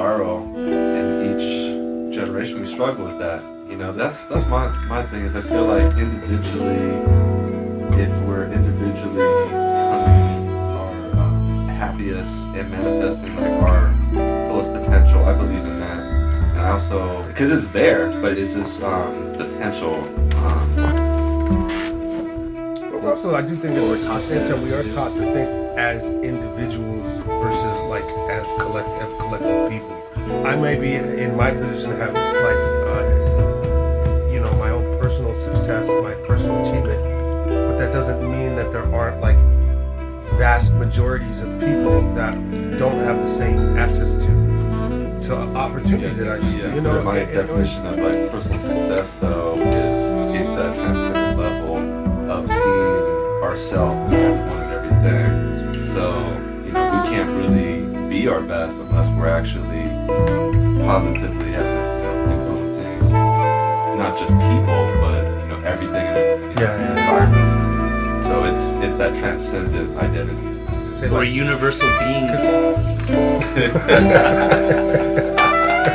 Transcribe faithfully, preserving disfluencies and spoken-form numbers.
spiral. In each generation, we struggle with that. You know, that's that's my my thing. Is I feel like individually, if we're individually becoming our um, happiest and manifesting like our fullest potential, I believe in that. And I also, because it's there, but it's this um, potential. Um, but also, I do think that we're taught that we are taught to think as individuals versus like as collective, as collective people. I may be in my position to have like, uh, you know, my own personal success, my personal achievement, but that doesn't mean that there aren't like vast majorities of people that don't have the same access to to opportunity yeah, that I do. Yeah. You know, my it, definition it, of like personal success though is getting to that transcendent level of seeing ourselves and everyone and everything. So, you know, we can't really be our best unless we're actually positively having, you know, influencing not just people, but you know, everything in the yeah, yeah. environment. So it's it's that transcendent identity. We're like, universal beings.